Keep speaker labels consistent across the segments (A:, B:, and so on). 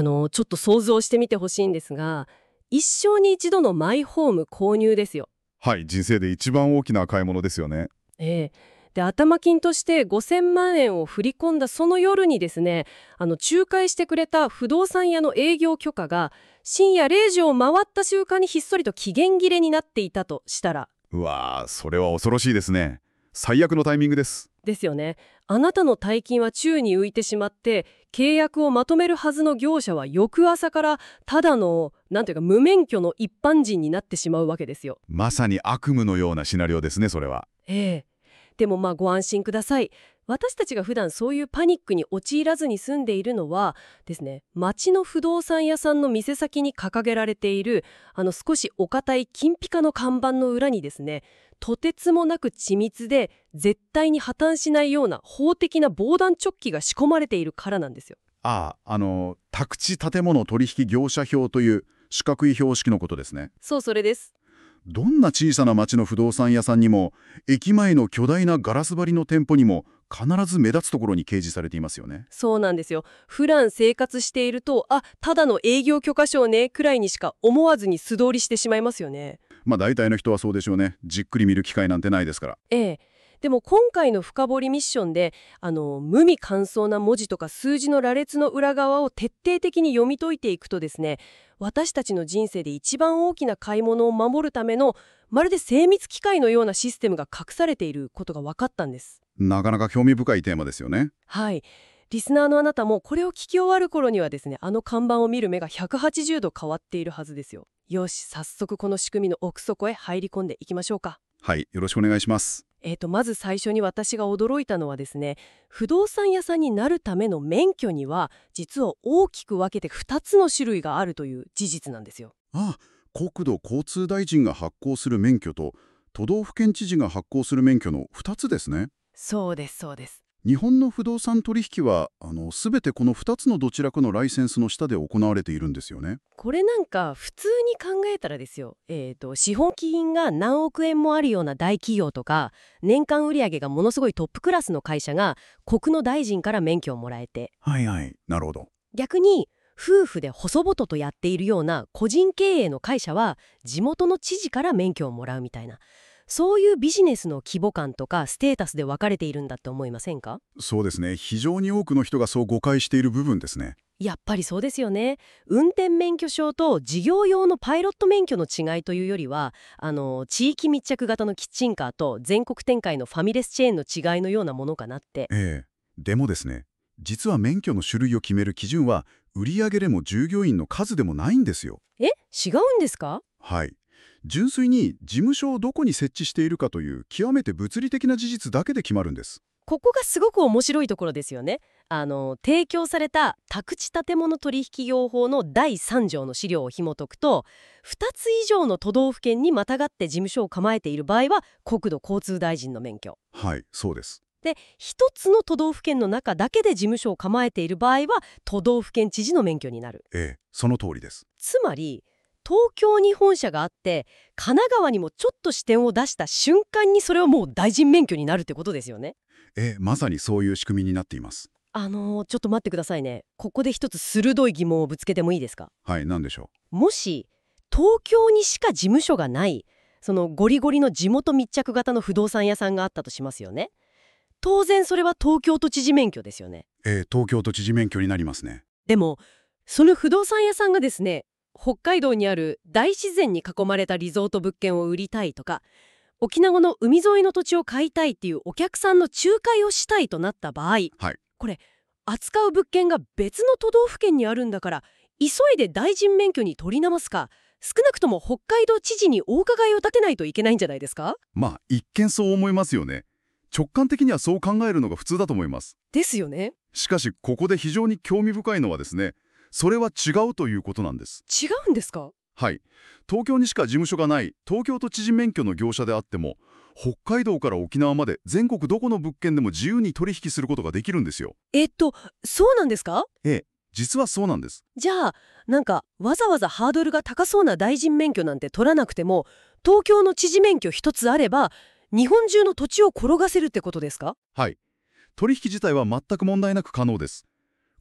A: ちょっと想像してみてほしいんですが、一生に一度のマイホーム購入ですよ。
B: はい、人生で一番大きな買い物ですよね。
A: ええ。で、頭金として5000万円を振り込んだその夜にですね、仲介してくれた不動産屋の営業許可が深夜0時を回った瞬間にひっそりと期限切れになっていたとしたら、
B: うわー、それは恐ろしいですね。最悪のタイミングです。
A: ですよね。あなたの大金は宙に浮いてしまって、契約をまとめるはずの業者は翌朝からただの、なんていうか無免許の一般人になってしまうわけですよ。
B: まさに悪夢のようなシナリオですね、それは。
A: ええ。でもご安心ください。私たちが普段そういうパニックに陥らずに済んでいるのはですね、町の不動産屋さんの店先に掲げられている少しお堅い金ピカの看板の裏にですね、とてつもなく緻密で絶対に破綻しないような法的な防弾チョッキが仕込まれているからなんですよ。
B: 宅地建物取引業者表という四角い標識のことですね。
A: そう、それです。
B: どんな小さな町の不動産屋さんにも、駅前の巨大なガラス張りの店舗にも必ず目立つところに掲示されていますよね。
A: そうなんですよ。普段生活していると、ただの営業許可証ねくらいにしか思わずに素通りしてしまいますよね。
B: 大体の人はそうでしょうね。じっくり見る機会なんてないですから。
A: ええ。でも今回の深掘りミッションで無味乾燥な文字とか数字の羅列の裏側を徹底的に読み解いていくとですね、私たちの人生で一番大きな買い物を守るためのまるで精密機械のようなシステムが隠されていることが分かったんです。
B: なかなか興味深いテーマですよね。
A: はい。リスナーのあなたもこれを聞き終わる頃にはですね、看板を見る目が180度変わっているはずですよ。よし、早速この仕組みの奥底へ入り込んでいきましょうか。
B: はい、よろしくお願いします。
A: まず最初に私が驚いたのはですね、不動産屋さんになるための免許には実は大きく分けて2つの種類があるという事実なんですよ。
B: 国土交通大臣が発行する免許と都道府県知事が発行する免許の2つですね。
A: そうです、そうです。
B: 日本の不動産取引は全てこの2つのどちらかのライセンスの下で行われているんですよね。
A: これなんか普通に考えたらですよ、資本金が何億円もあるような大企業とか、年間売上がものすごいトップクラスの会社が国の大臣から免許をもらえて、
B: はいはい、なるほど。
A: 逆に夫婦で細々とやっているような個人経営の会社は地元の知事から免許をもらうみたいな、そういうビジネスの規模感とかステータスで分かれているんだって思いませんか？
B: そうですね。非常に多くの人がそう誤解している部分ですね。
A: やっぱりそうですよね。運転免許証と事業用のパイロット免許の違いというよりは、地域密着型のキッチンカーと全国展開のファミレスチェーンの違いのようなものかなって。
B: でもですね、実は免許の種類を決める基準は売上でも従業員の数でもないんですよ。
A: 違うんですか？
B: はい。純粋に事務所をどこに設置しているかという極めて物理的な事実だけで決まるんです。
A: ここがすごく面白いところですよね。提供された宅地建物取引業法の第3条の資料を紐解くと、2つ以上の都道府県にまたがって事務所を構えている場合は国土交通大臣の免許。
B: はい、そうです。
A: で、一つの都道府県の中だけで事務所を構えている場合は都道府県知事の免許になる。
B: その通りです。
A: つまり東京に本社があって神奈川にもちょっと視点を出した瞬間にそれはもう大臣免許になるってことですよね。
B: まさにそういう仕組みになっています。
A: ちょっと待ってくださいね。ここで一つ鋭い疑問をぶつけてもいいですか？
B: はい、何でしょ
A: もし東京にしか事務所がないそのゴリゴリの地元密着型の不動産屋さんがあったとしますよね。当然それは東京都知事免許ですよね。
B: 東京都知事免許になりますね。
A: でもその不動産屋さんがですね、北海道にある大自然に囲まれたリゾート物件を売りたいとか、沖縄の海沿いの土地を買いたいっていうお客さんの仲介をしたいとなった場合、これ扱う物件が別の都道府県にあるんだから、急いで大臣免許に取り直すか、少なくとも北海道知事にお伺いを立てないといけないんじゃないですか？
B: 一見そう思いますよね。直感的にはそう考えるのが普通だと思います。
A: ですよね。
B: しかしここで非常に興味深いのはですね、それは違うということなんです。
A: 違うんですか？
B: はい。東京にしか事務所がない東京都知事免許の業者であっても、北海道から沖縄まで全国どこの物件でも自由に取引することができるんですよ。
A: そうなんですか？
B: 実はそうなんです。
A: じゃあわざわざハードルが高そうな大臣免許なんて取らなくても、東京の知事免許一つあれば日本中の土地を転がせるってことですか？
B: はい。取引自体は全く問題なく可能です。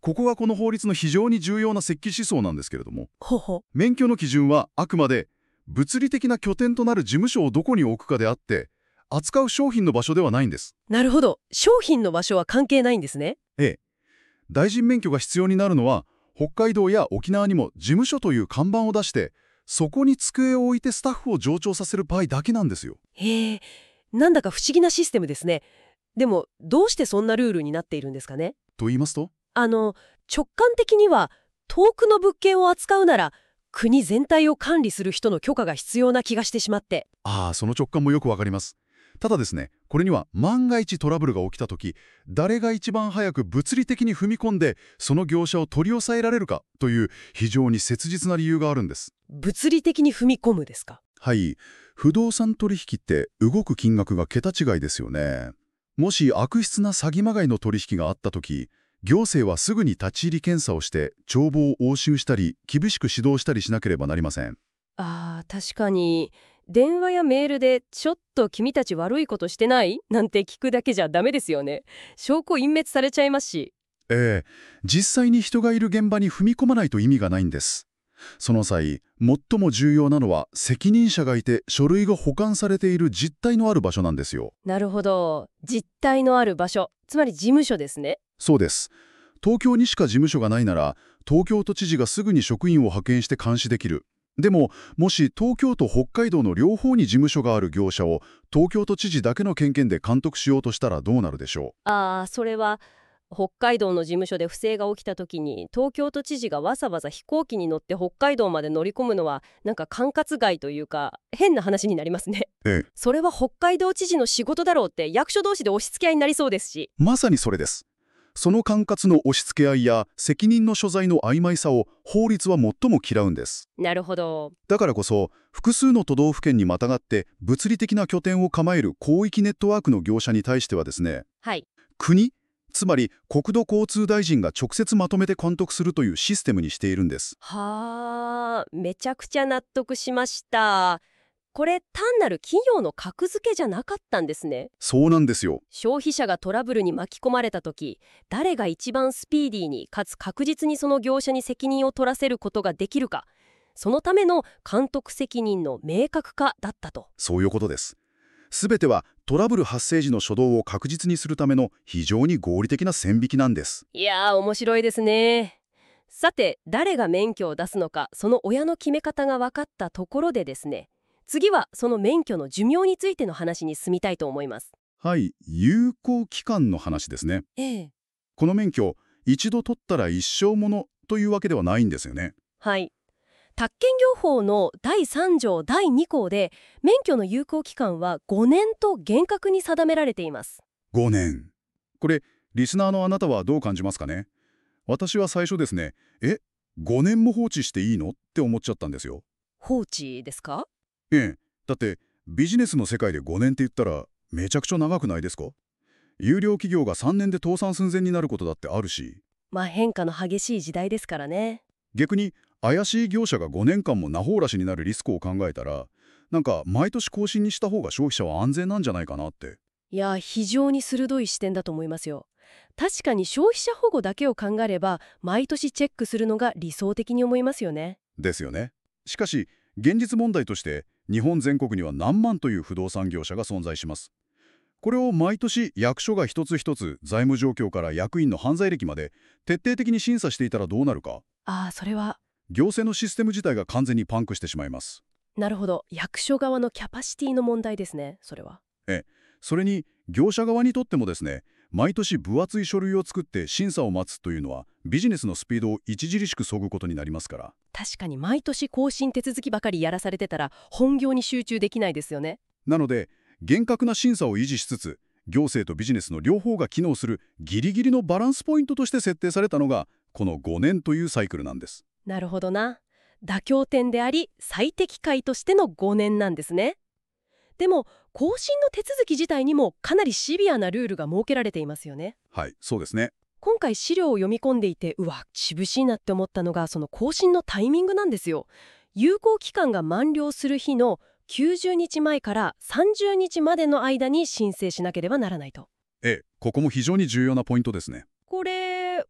B: ここがこの法律の非常に重要な設計思想なんですけれども、
A: ほほ。
B: 免許の基準はあくまで物理的な拠点となる事務所をどこに置くかであって、扱う商品の場所ではないんです。
A: なるほど。商品の場所は関係ないんですね。
B: ええ。大臣免許が必要になるのは、北海道や沖縄にも事務所という看板を出して、そこに机を置いてスタッフを常駐させる場合だけなんですよ。
A: へえ、なんだか不思議なシステムですね。でも、どうしてそんなルールになっているんですかね？
B: と言いますと、
A: 直感的には、遠くの物件を扱うなら、国全体を管理する人の許可が必要な気がしてしまって。
B: その直感もよくわかります。ただですね、これには万が一トラブルが起きたとき、誰が一番早く物理的に踏み込んで、その業者を取り押さえられるかという非常に切実な理由があるんです。
A: 物理的に踏み込むですか？
B: はい、不動産取引って動く金額が桁違いですよね。もし悪質な詐欺まがいの取引があったとき、行政はすぐに立ち入り検査をして帳簿を押収したり厳しく指導したりしなければなりません。
A: 確かに。電話やメールでちょっと君たち悪いことしてないなんて聞くだけじゃダメですよね。証拠隠滅されちゃいますし。
B: 実際に人がいる現場に踏み込まないと意味がないんです。その際、最も重要なのは責任者がいて書類が保管されている実態のある場所なんですよ。
A: なるほど。実態のある場所。つまり事務所ですね。
B: そうです。東京にしか事務所がないなら、東京都知事がすぐに職員を派遣して監視できる。でも、もし東京と北海道の両方に事務所がある業者を東京都知事だけの権限で監督しようとしたらどうなるでしょ
A: それは北海道の事務所で不正が起きた時に東京都知事がわざわざ飛行機に乗って北海道まで乗り込むのはなんか管轄外というか変な話になりますね。
B: う。
A: それは北海道知事の仕事だろうって役所同士で押し付け合いになりそうですし。
B: まさにそれです。その管轄の押し付け合いや責任の所在の曖昧さを法律は最も嫌うんです。
A: なるほど。
B: だからこそ、複数の都道府県にまたがって物理的な拠点を構える広域ネットワークの業者に対してはですね、
A: はい。
B: 国、つまり国土交通大臣が直接まとめて監督するというシステムにしているんです。
A: めちゃくちゃ納得しました。これ単なる企業の格付けじゃなかったんですね。
B: そうなんですよ。
A: 消費者がトラブルに巻き込まれた時、誰が一番スピーディーにかつ確実にその業者に責任を取らせることができるか、そのための監督責任の明確化だったと。
B: そういうことです。すべてはトラブル発生時の初動を確実にするための非常に合理的な線引きなんです。
A: いやー、面白いですね。さて、誰が免許を出すのか、その親の決め方が分かったところでですね、次はその免許の寿命についての話に進みたいと思います。
B: はい、有効期間の話ですね。
A: ええ。
B: この免許、一度取ったら一生ものというわけではないんですよね。
A: はい。宅建業法の第3条第2項で免許の有効期間は5年と厳格に定められています。
B: 5年。これ、リスナーのあなたはどう感じますかね？私は最初ですね、5年も放置していいのって思っちゃったんですよ。
A: 放置ですか？
B: だってビジネスの世界で5年って言ったらめちゃくちゃ長くないですか？有料企業が3年で倒産寸前になることだってあるし、
A: 変化の激しい時代ですからね。
B: 逆に怪しい業者が5年間も名ほらしになるリスクを考えたら、なんか毎年更新にした方が消費者は安全なんじゃないかなって。
A: いや、非常に鋭い視点だと思いますよ。確かに消費者保護だけを考えれば毎年チェックするのが理想的に思いますよね。
B: ですよね。しかし現実問題として日本全国には何万という不動産業者が存在します。これを毎年役所が一つ一つ財務状況から役員の犯罪歴まで徹底的に審査していたらどうなるか。
A: それは。
B: 行政のシステム自体が完全にパンクしてしまいます。
A: なるほど。役所側のキャパシティの問題ですね、それは。
B: それに業者側にとってもですね、毎年分厚い書類を作って審査を待つというのはビジネスのスピードを著しく削ぐことになりますから。
A: 確かに毎年更新手続きばかりやらされてたら本業に集中できないですよね。
B: なので厳格な審査を維持しつつ、行政とビジネスの両方が機能するギリギリのバランスポイントとして設定されたのがこの5年というサイクルなんです。
A: なるほどな。妥協点であり最適解としての5年なんですね。でも更新の手続き自体にもかなりシビアなルールが設けられていますよね。
B: はい、そうですね。
A: 今回資料を読み込んでいて渋しいなって思ったのがその更新のタイミングなんですよ。有効期間が満了する日の90日前から30日までの間に申請しなければならないと。
B: ここも非常に重要なポイントですね。
A: これ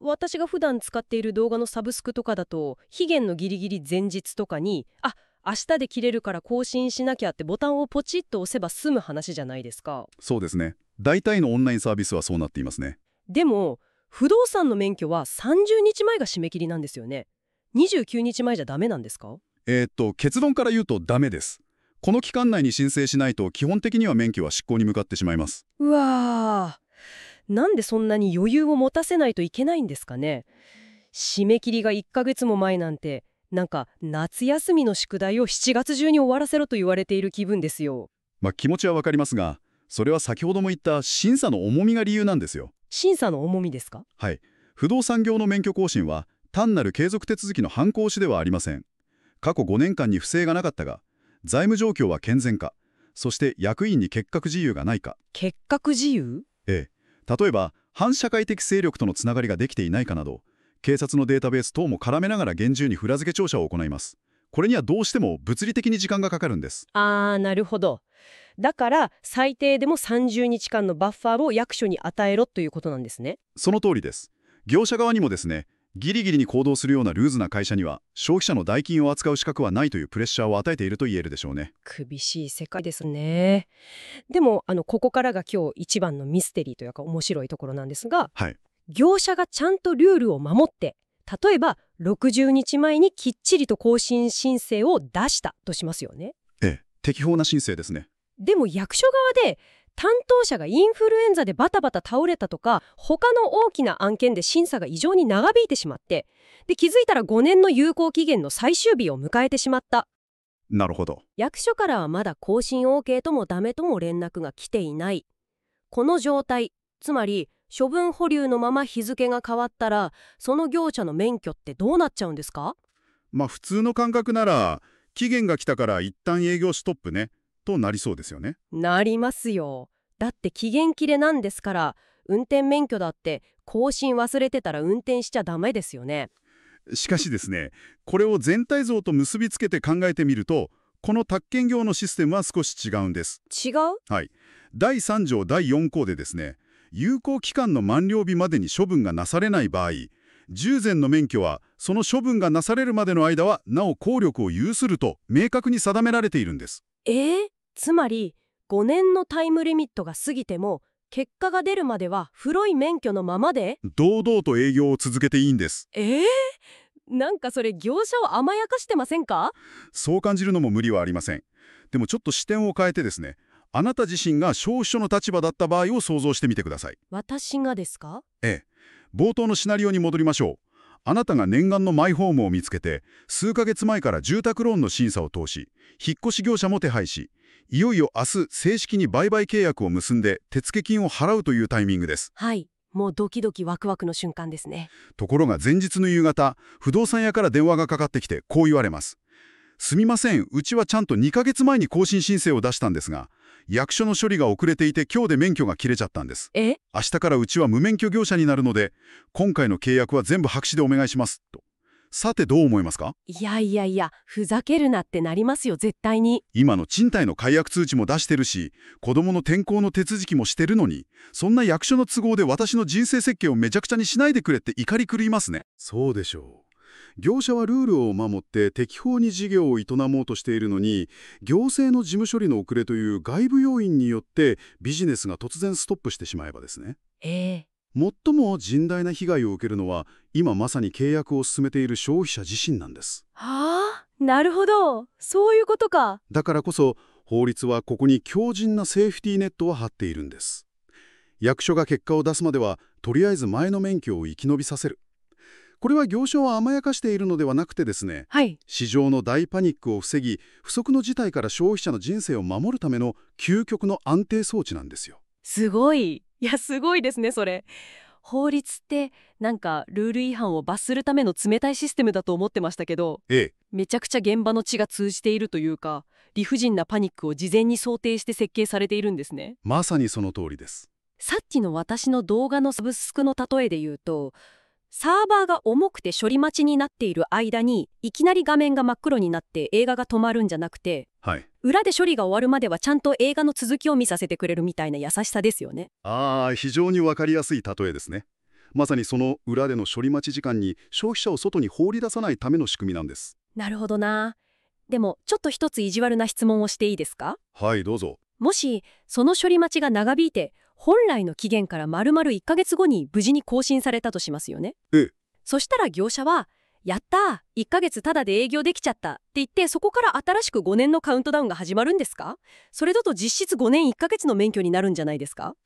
A: 私が普段使っている動画のサブスクとかだと、期限のギリギリ前日とかに、明日で切れるから更新しなきゃってボタンをポチッと押せば済む話じゃないですか。
B: そうですね。大体のオンラインサービスはそうなっていますね。
A: でも、不動産の免許は30日前が締め切りなんですよね。29日前じゃダメなんですか？
B: 結論から言うとダメです。この期間内に申請しないと基本的には免許は失効に向かってしまいます。
A: うわー、なんでそんなに余裕を持たせないといけないんですかね。締め切りが1ヶ月も前なんて、なんか夏休みの宿題を7月中に終わらせろと言われている気分ですよ。
B: 気持ちはわかりますが、それは先ほども言った審査の重みが理由なんですよ。
A: 審査の重みですか？
B: はい。不動産業の免許更新は単なる継続手続きの反抗しではありません。過去5年間に不正がなかったが、財務状況は健全か、そして役員に結核自由がないか。
A: 結核自由？
B: 例えば反社会的勢力とのつながりができていないかなど、警察のデータベース等も絡めながら厳重に裏付け調査を行います。これにはどうしても物理的に時間がかかるんです。
A: なるほど。だから最低でも30日間のバッファーを役所に与えろということなんですね。
B: その通りです。業者側にもですね、ギリギリに行動するようなルーズな会社には消費者の代金を扱う資格はないというプレッシャーを与えていると言えるでしょうね。
A: 厳しい世界ですね。でもここからが今日一番のミステリーというか面白いところなんですが、
B: はい。
A: 業者がちゃんとルールを守って、例えば60日前にきっちりと更新申請を出したとしますよね。
B: 適法な申請ですね。
A: でも役所側で担当者がインフルエンザでバタバタ倒れたとか、他の大きな案件で審査が異常に長引いてしまって、で気づいたら5年の有効期限の最終日を迎えてしまった。
B: なるほど。
A: 役所からはまだ更新 OK ともダメとも連絡が来ていない。この状態、つまり処分保留のまま日付が変わったら、その業者の免許ってどうなっちゃうんですか？
B: 普通の感覚なら、期限が来たから一旦営業ストップね、となりそうですよね。
A: なりますよ。だって期限切れなんですから、運転免許だって更新忘れてたら運転しちゃダメですよね。
B: しかしですね、これを全体像と結びつけて考えてみると、この宅建業のシステムは少し違うんです。
A: 違う？
B: はい。第3条第4項でですね、有効期間の満了日までに処分がなされない場合、従前の免許はその処分がなされるまでの間はなお効力を有すると明確に定められているんです。
A: つまり5年のタイムリミットが過ぎても、結果が出るまでは古い免許のままで
B: 堂々と営業を続けていいんです。
A: なんかそれ業者を甘やかしてませんか？
B: そう感じるのも無理はありません。でもちょっと視点を変えてですね、あなた自身が消費者の立場だった場合を想像してみてください。
A: 私がですか？
B: 冒頭のシナリオに戻りましょう。あなたが念願のマイホームを見つけて、数ヶ月前から住宅ローンの審査を通し、引っ越し業者も手配し、いよいよ明日正式に売買契約を結んで手付金を払うというタイミングです。
A: はい、もうドキドキワクワクの瞬間ですね。
B: ところが前日の夕方、不動産屋から電話がかかってきてこう言われます。すみません、うちはちゃんと2ヶ月前に更新申請を出したんですが、役所の処理が遅れていて今日で免許が切れちゃったんです。明日からうちは無免許業者になるので、今回の契約は全部白紙でお願いします。と。さてどう思いますか？
A: いや、ふざけるなってなりますよ、絶対に。
B: 今の賃貸の解約通知も出してるし、子供の転校の手続きもしてるのに、そんな役所の都合で私の人生設計をめちゃくちゃにしないでくれって怒り狂いますね。そうでしょう。業者はルールを守って適法に事業を営もうとしているのに、行政の事務処理の遅れという外部要因によってビジネスが突然ストップしてしまえばですね。最も甚大な被害を受けるのは、今まさに契約を進めている消費者自身なんです。
A: なるほど。そういうことか。
B: だからこそ、法律はここに強靭なセーフティーネットを張っているんです。役所が結果を出すまでは、とりあえず前の免許を生き延びさせる。これは業者を甘やかしているのではなくてですね、市場の大パニックを防ぎ、不測の事態から消費者の人生を守るための究極の安定装置なんですよ。
A: すごい。すごいですね、それ。法律ってなんかルール違反を罰するための冷たいシステムだと思ってましたけど、めちゃくちゃ現場の血が通じているというか、理不尽なパニックを事前に想定して設計されているんですね。
B: まさにその通りです。
A: さっきの私の動画のサブスクの例えで言うと、サーバーが重くて処理待ちになっている間にいきなり画面が真っ黒になって映画が止まるんじゃなくて、裏で処理が終わるまではちゃんと映画の続きを見させてくれるみたいな優しさですよね。
B: 非常にわかりやすい例えですね。 まさにその裏での処理待ち時間に消費者を外に放り出さないための仕組みなんです。
A: なるほどな。でもちょっと一つ意地悪な質問をしていいですか？
B: はい、どうぞ。
A: もしその処理待ちが長引いて本来の期限から丸々1ヶ月後に無事に更新されたとしますよね。
B: ええ。
A: そしたら業者はやったー、1ヶ月タダで営業できちゃったって言ってそこから新しく5年のカウントダウンが始まるんですか？それだと実質5年1ヶ月の免許になるんじゃないですか？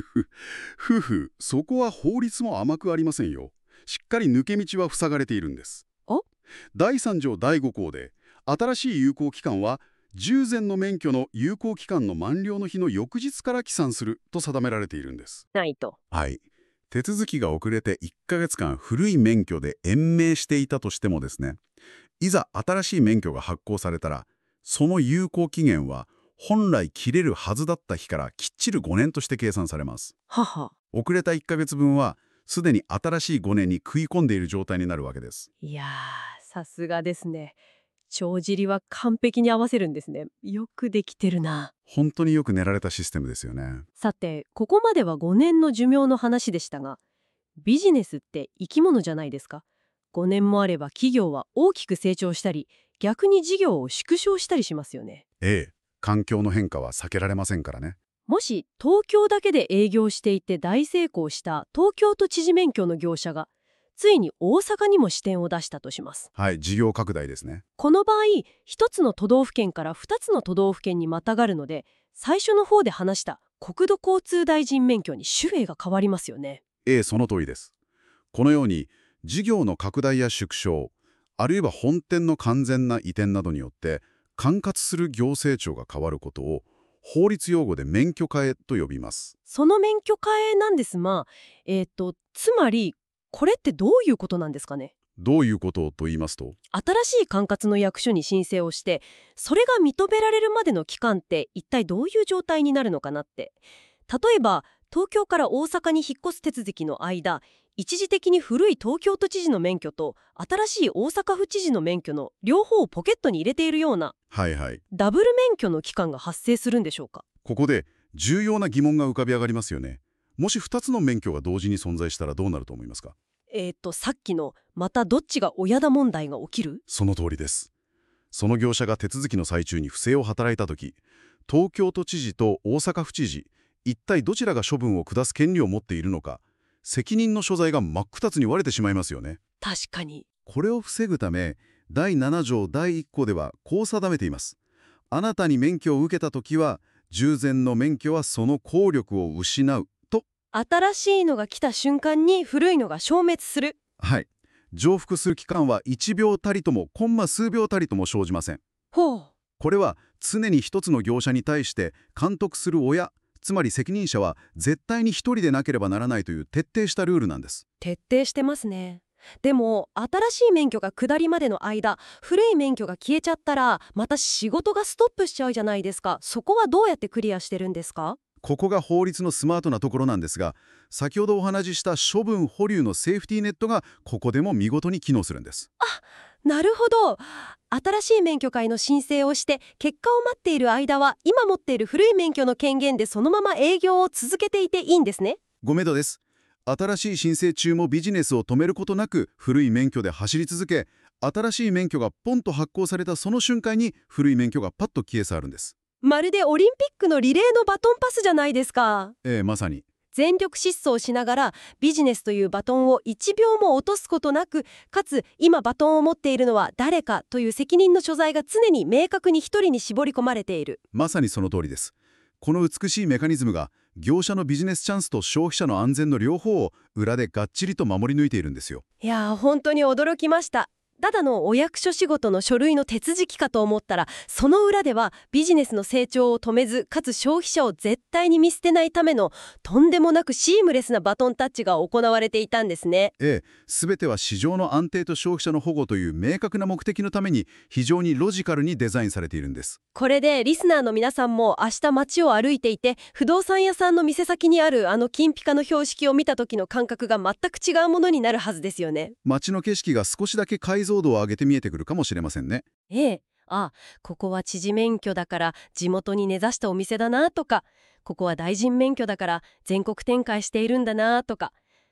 B: そこは法律も甘くありませんよ。しっかり抜け道は塞がれているんです。
A: お
B: 第3条第5項で、新しい有効期間は従前の免許の有効期間の満了の日の翌日から起算すると定められているんです。
A: ないと。
B: はい。手続きが遅れて1ヶ月間古い免許で延命していたとしてもですね、いざ新しい免許が発行されたら、その有効期限は本来切れるはずだった日からきっちり5年として計算されます。
A: はは。
B: 遅れた1ヶ月分はすでに新しい5年に食い込んでいる状態になるわけです。
A: いやー、さすがですね。帳尻は完璧に合わせるんですね。よくできてるな。
B: 本当によく練られたシステムですよね。
A: さて、ここまでは5年の寿命の話でしたが、ビジネスって生き物じゃないですか。5年もあれば企業は大きく成長したり、逆に事業を縮小したりしますよね。
B: ええ、環境の変化は避けられませんからね。
A: もし東京だけで営業していて大成功した東京都知事免許の業者が、ついに大阪にも支店を出したとします。
B: はい、事業拡大ですね。
A: この場合、一つの都道府県から二つの都道府県にまたがるので、最初の方で話した国土交通大臣免許に種類が変わりますよね。
B: ええ、その通りです。このように、事業の拡大や縮小、あるいは本店の完全な移転などによって、管轄する行政庁が変わることを、法律用語で免許変えと呼びます。
A: その免許変えなんですが、つまり、これってどういうことなんですかね？
B: どういうことと言いますと、
A: 新しい管轄の役所に申請をして、それが認められるまでの期間って一体どういう状態になるのかなって。例えば、東京から大阪に引っ越す手続きの間、一時的に古い東京都知事の免許と新しい大阪府知事の免許の両方をポケットに入れているような
B: はいはい。
A: ダブル免許の期間が発生するんでしょうか？
B: ここで重要な疑問が浮かび上がりますよね。もし2つの免許が同時に存在したらどうなると思いますか？
A: さっきのまたどっちが親だ問題が起きる？
B: その通りです。その業者が手続きの最中に不正を働いたとき、東京都知事と大阪府知事、一体どちらが処分を下す権利を持っているのか、責任の所在が真っ二つに割れてしまいますよね。
A: 確かに。
B: これを防ぐため、第7条第1項ではこう定めています。あなたに免許を受けたときは、従前の免許はその効力を失うと。
A: 新しいのが来た瞬間に古いのが消滅する。
B: はい。重複する期間は1秒たりともコンマ数秒たりとも生じません。
A: ほう。
B: これは常に一つの業者に対して監督する親、つまり責任者は絶対に一人でなければならないという徹底したルールなんです。
A: 徹底してますね。でも新しい免許が下りまでの間、古い免許が消えちゃったらまた仕事がストップしちゃうじゃないですか。そこはどうやってクリアしてるんですか？
B: ここが法律のスマートなところなんですが、先ほどお話しした処分保留のセーフティーネットがここでも見事に機能するんです。
A: なるほど。新しい免許会の申請をして結果を待っている間は今持っている古い免許の権限でそのまま営業を続けていていいんですね。
B: ごめどです。新しい申請中もビジネスを止めることなく古い免許で走り続け、新しい免許がポンと発行されたその瞬間に古い免許がパッと消え去るんです。
A: まるでオリンピックのリレーのバトンパスじゃないですか。
B: まさに。
A: 全力疾走しながらビジネスというバトンを1秒も落とすことなく、かつ今バトンを持っているのは誰かという責任の所在が常に明確に一人に絞り込まれている。
B: まさにその通りです。この美しいメカニズムが業者のビジネスチャンスと消費者の安全の両方を裏でがっちりと守り抜いているんですよ。
A: いやー、本当に驚きました。ただのお役所仕事の書類の手続きかと思ったら、その裏ではビジネスの成長を止めず、かつ消費者を絶対に見捨てないためのとんでもなくシームレスなバトンタッチが行われていたんですね。
B: 全ては市場の安定と消費者の保護という明確な目的のために非常にロジカルにデザインされているんです。
A: これでリスナーの皆さんも明日街を歩いていて、不動産屋さんの店先にあるあの金ピカの標識を見た時の感覚が全く違うものになるはずですよね。
B: 街の景色が少しだけ解像度を上げて見えてくるかもしれませんね。
A: ここは知事免許だから地元に根ざしたお店だなとか、ここは大臣免許だから全国展開しているんだなとか、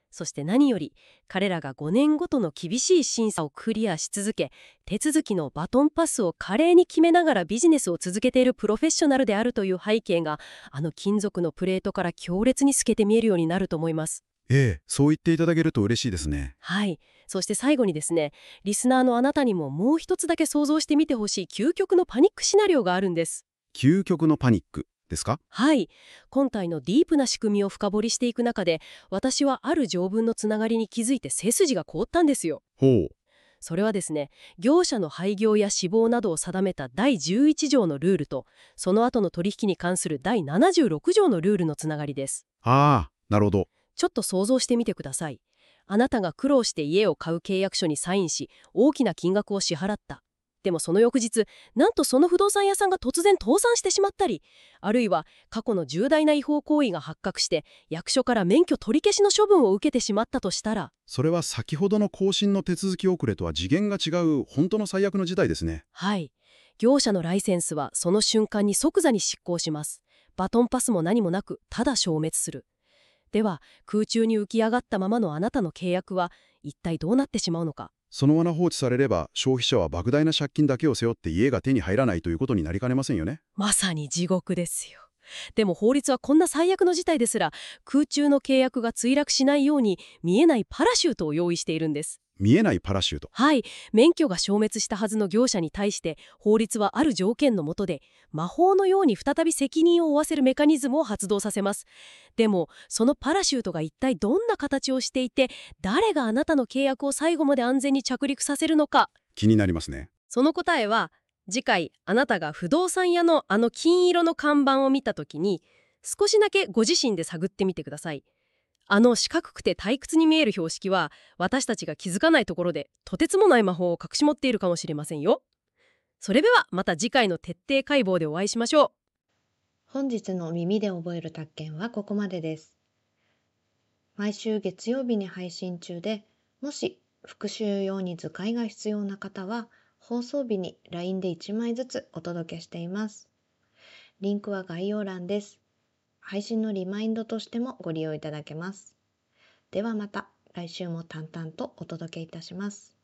A: そして何より彼らが5年ごとの厳しい審査をクリアし続け、手続きのバトンパスを華麗に決めながらビジネスを続けているプロフェッショナルであるという背景が、あの金属のプレートから強烈に透けて見えるようになると思います。
B: ええ、そう言っていただけると嬉しいですね。
A: はい。そして最後にですね、リスナーのあなたにももう一つだけ想像してみてほしい究極のパニックシナリオがあるんです。
B: 究極のパニックですか？
A: はい。今回のディープな仕組みを深掘りしていく中で、私はある条文のつながりに気づいて背筋が凍ったんですよ。
B: ほう。
A: それはですね、業者の廃業や死亡などを定めた第11条のルールと、その後の取引に関する第76条のルールのつながりです。
B: ああ、なるほど。
A: ちょっと想像してみてください。あなたが苦労して家を買う契約書にサインし、大きな金額を支払った。でもその翌日、なんとその不動産屋さんが突然倒産してしまったり、あるいは過去の重大な違法行為が発覚して、役所から免許取り消しの処分を受けてしまったとしたら、
B: それは先ほどの更新の手続き遅れとは次元が違う本当の最悪の事態ですね。
A: はい。業者のライセンスはその瞬間に即座に失効します。バトンパスも何もなく、ただ消滅する。では、空中に浮き上がったままのあなたの契約は、一体どうなってしまうのか。
B: そのまま放置されれば消費者は莫大な借金だけを背負って家が手に入らないということになりかねませんよね。
A: まさに地獄ですよ。でも法律はこんな最悪の事態ですら、空中の契約が墜落しないように見えないパラシュートを用意しているんです。
B: 見えないパラシュート。
A: はい、免許が消滅したはずの業者に対して法律はある条件の下で魔法のように再び責任を負わせるメカニズムを発動させます。でもそのパラシュートが一体どんな形をしていて、誰があなたの契約を最後まで安全に着陸させるのか。
B: 気になりますね。
A: その答えは次回、あなたが不動産屋のあの金色の看板を見た時に少しだけご自身で探ってみてください。あの四角くて退屈に見える標識は、私たちが気づかないところでとてつもない魔法を隠し持っているかもしれませんよ。それではまた次回の徹底解剖でお会いしましょう。
C: 本日の耳で覚える宅建はここまでです。毎週月曜日に配信中で、もし復習用に図解が必要な方は、放送日に LINE で1枚ずつお届けしています。リンクは概要欄です。配信のリマインドとしてもご利用いただけます。ではまた来週も淡々とお届けいたします。